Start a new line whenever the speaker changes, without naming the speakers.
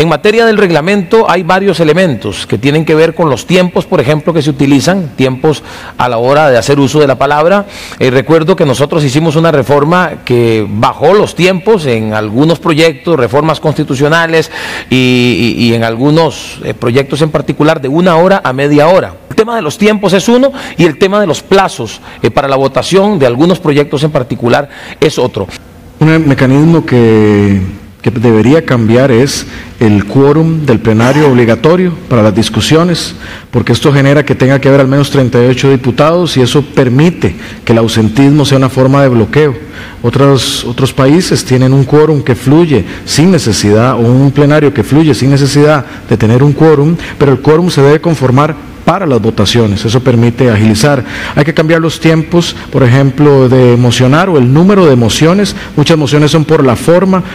En materia del reglamento hay varios elementos que tienen que ver con los tiempos, por ejemplo, que se utilizan, tiempos a la hora de hacer uso de la palabra. Recuerdo que nosotros hicimos una reforma que bajó los tiempos en algunos proyectos, reformas constitucionales y en algunos proyectos en particular de 1 hora a media hora. El tema de los tiempos es uno y el tema de los plazos para la votación de algunos proyectos en particular es otro.
Un mecanismo que debería cambiar es el quórum del plenario obligatorio para las discusiones, porque esto genera que tenga que haber al menos 38 diputados y eso permite que el ausentismo sea una forma de bloqueo. Otros países tienen un quórum que fluye sin necesidad, o un plenario que fluye sin necesidad de tener un quórum, pero el quórum se debe conformar para las votaciones, eso permite agilizar. Hay que cambiar los tiempos, por ejemplo, de mocionar o el número de mociones. Muchas mociones son por la forma.